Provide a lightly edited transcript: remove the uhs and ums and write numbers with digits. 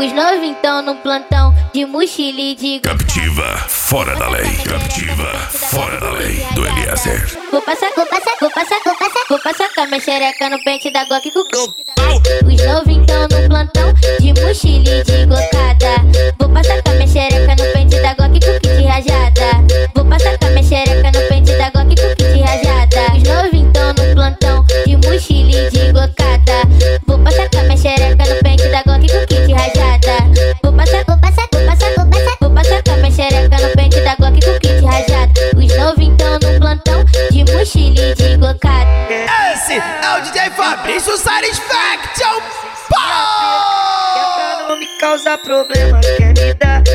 Os novintão no plantão de mochila e de Captiva, fora da lei. Captiva, fora da lei. Do Eliezer. Vou passar com a minha xereca no pente da Glock com os novintão no plantão de mochila e de glocada. Vou passar com a minha xereca no pente da Glock com kit rajada. Vou passar com a minha xereca no pente da Glock com kit rajada. Os novintão no plantão de mochila e de glocada. Vou passar com a minha xereca no pente da Glock com kit rajada. Vou passar com a minha xereca no pente da Glock com kit rajada. Os novintão no plantão de mochila e de glocada. Esse é o DJ Fabrício Satisfaction. Quer pra não me causar problema, quer me dar